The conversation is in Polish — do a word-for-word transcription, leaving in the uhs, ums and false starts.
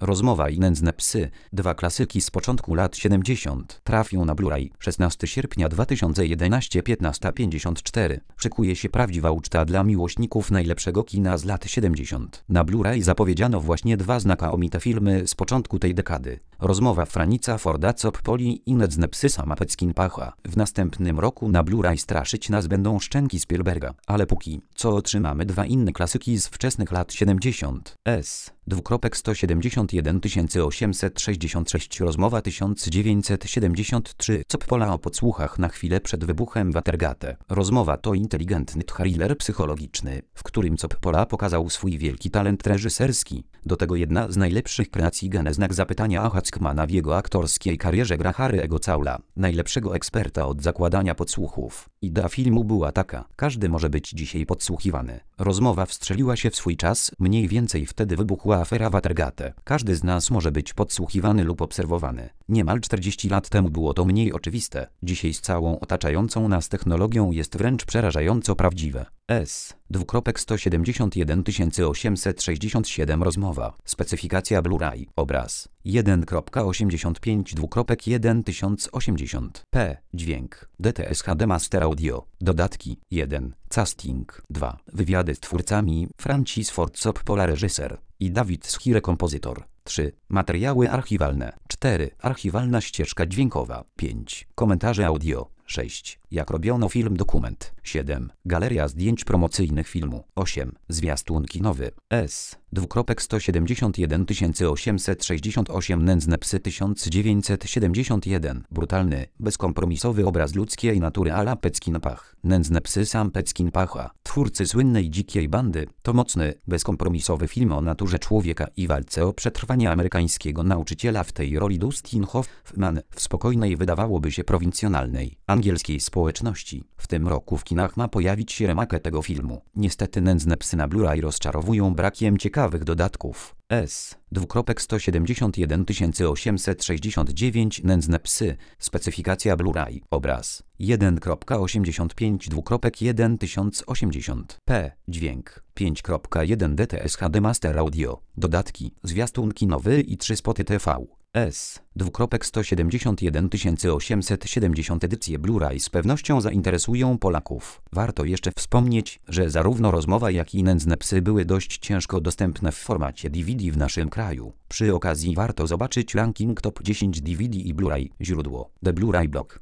Rozmowa i Nędzne psy, dwa klasyki z początku lat siedemdziesiątych, trafią na Blu-ray. szesnastego sierpnia dwa tysiące jedenastego, piętnasta pięćdziesiąt cztery. Szykuje się prawdziwa uczta dla miłośników najlepszego kina z lat siedemdziesiątych. Na Blu-ray zapowiedziano właśnie dwa znakomite filmy z początku tej dekady. Rozmowa Franisa Forda Coppoli i Nędzne psy Sama Peckinpaha. W następnym roku na Blu-ray straszyć nas będą Szczęki Spielberga. Ale póki co otrzymamy dwa inne klasyki z wczesnych lat siedemdziesiątych. S. Dwukropek sto siedemdziesiąt jeden tysiąc osiemset sześćdziesiąt sześć. Rozmowa tysiąc dziewięćset siedemdziesiąt trzy. Coppola o podsłuchach na chwilę przed wybuchem Watergate. Rozmowa to inteligentny thriller psychologiczny, w którym Coppola pokazał swój wielki talent reżyserski. Do tego jedna z najlepszych kreacji Gene znak zapytania Hackmana w jego aktorskiej karierze gra Harry'ego Caula, najlepszego eksperta od zakładania podsłuchów. Idea filmu była taka: każdy może być dzisiaj podsłuchiwany. Rozmowa wstrzeliła się w swój czas, mniej więcej wtedy wybuchła afera Watergate. Każdy z nas może być podsłuchiwany lub obserwowany. Niemal czterdzieści lat temu było to mniej oczywiste. Dzisiaj z całą otaczającą nas technologią jest wręcz przerażająco prawdziwe. S. Dwukropek sto siedemdziesiąt jeden tysiąc osiemset sześćdziesiąt siedem. Rozmowa. Specyfikacja Blu-ray. Obraz jeden osiemdziesiąt pięć dwukropek jeden tysiąc osiemdziesiąt p. Dźwięk D T S H D Master Audio. Dodatki jeden. Casting dwa. Wywiady z twórcami Francis Ford Coppola reżyser i David Schire kompozytor. trzy. Materiały archiwalne. cztery. Archiwalna ścieżka dźwiękowa. pięć. Komentarze audio. sześć. Jak robiono film dokument. siedem. Galeria zdjęć promocyjnych filmu. osiem. Zwiastun kinowy. S. Dwukropek sto siedemdziesiąt jeden tysiąc osiemset sześćdziesiąt osiem. Nędzne psy tysiąc dziewięćset siedemdziesiąt jeden. Brutalny, bezkompromisowy obraz ludzkiej natury à la Peckinpah. Nędzne psy Sama Peckinpaha, twórcy słynnej Dzikiej Bandy, to mocny, bezkompromisowy film o naturze człowieka i walce o przetrwanie amerykańskiego nauczyciela, w tej roli Dustin Hoffman, w spokojnej, wydawałoby się prowincjonalnej, angielskiej społeczności. W tym roku w kinach ma pojawić się remake tego filmu. Niestety Nędzne psy na Blu-ray rozczarowują brakiem ciekawych dodatków. S. Dwukropek sto siedemdziesiąt jeden tysiąc osiemset sześćdziesiąt dziewięć. Nędzne psy. Specyfikacja Blu-ray. Obraz jeden osiemdziesiąt pięć dwukropek jeden tysiąc osiemdziesiąt p. Dźwięk pięć jeden D T S H D Master Audio. Dodatki, zwiastun kinowy i trzy spoty T V. S. Dwukropek sto siedemdziesiąt jeden tysiąc osiemset siedemdziesiąt. Edycje Blu-ray z pewnością zainteresują Polaków. Warto jeszcze wspomnieć, że zarówno Rozmowa, jak i Nędzne psy były dość ciężko dostępne w formacie D V D w naszym kraju. Przy okazji warto zobaczyć ranking top dziesięć D V D i Blu-ray. Źródło: The Blu-ray Blog.